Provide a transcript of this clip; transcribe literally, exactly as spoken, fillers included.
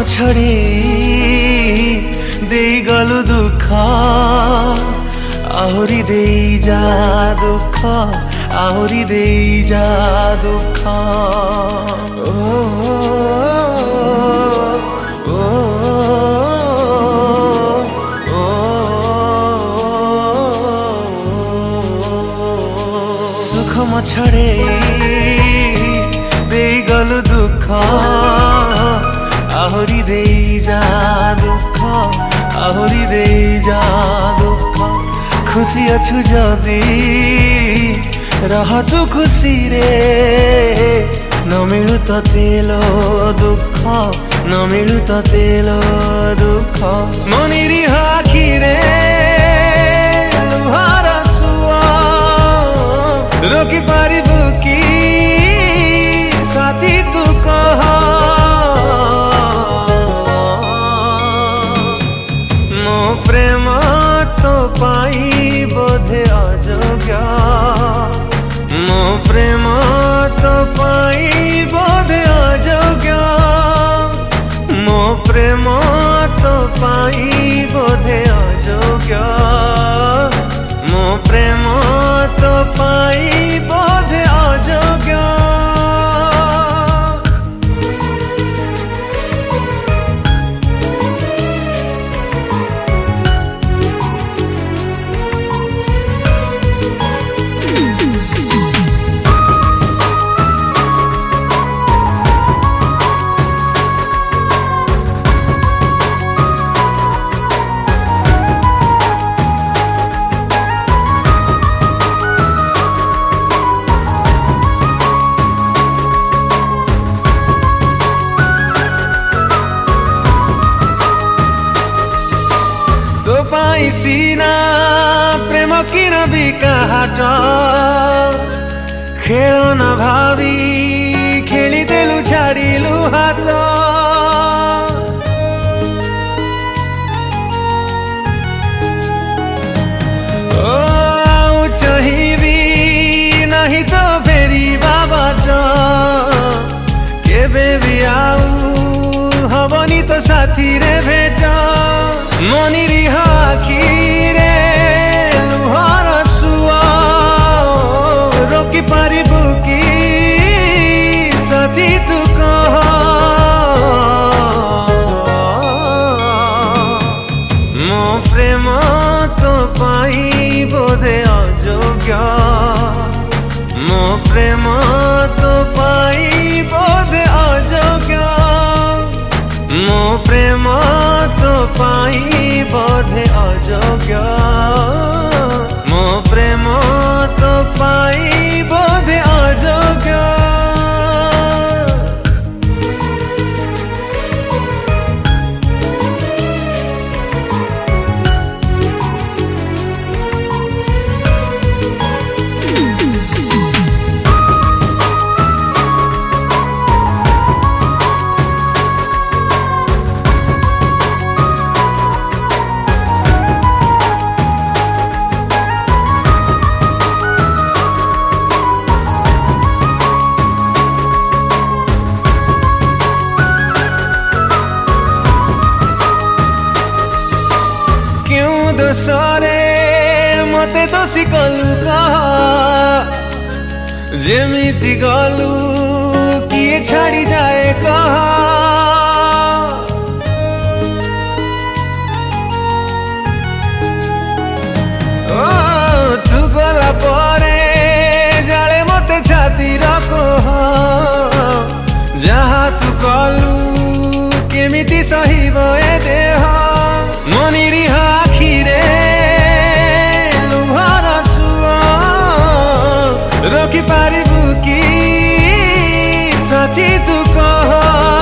छड़ी दे गलु दुख आहुरी दे जा दुख आहुरी दे जा दुख ओ, ओ, ओ, सुख म छड़े दे गलु दुख आहुरी दे जा दुख आहुरी दे जा दुख खुशी अछु जदी रह तू खुशी रे न मिलु तो तेलो दुख न मिलु तो तेलो दुख मनिरी आखी रे लुहार सुआ रोकी पारिबु की साथी तू कह मो प्रेम तो पाई बोधे अजोग्य मो प्रेम तो पाई बोधे अजोग्य मो प्रेम तो पाई बोधे अजोग्य मो प्रेम तो पाई बोधे अजोग्य तो पाई सीना प्रेम किण बिका हाट खेल न भावी खेली देलु छाड़िलु हाथ ओ आउ चाहिबी नहीं तो फेरी बाबाट केबे भी आउ हबनी तो साथी रे भेट मनिरी आखी रे लुहार सुआ रोकी पारिबु की साथी तू कह मो प्रेम तो पाई बोधे अजोग्य मो प्रेम तो पाई बोधे अजोग्य मो प्रेम तो पाई बोधे अजोग्य मो प्रेम तो पाई बोधे अजोग्य दोसरे मते दोषी कलु कह जेमिति गलु किए छाड़ी जाए कह ओ तू गला परे जाले मते छाती रकह जहा तू कलु केमिति सहिब ए देह मनिरी आखी रे लुहार सुआ रोकी पारिबु की साथी तू कह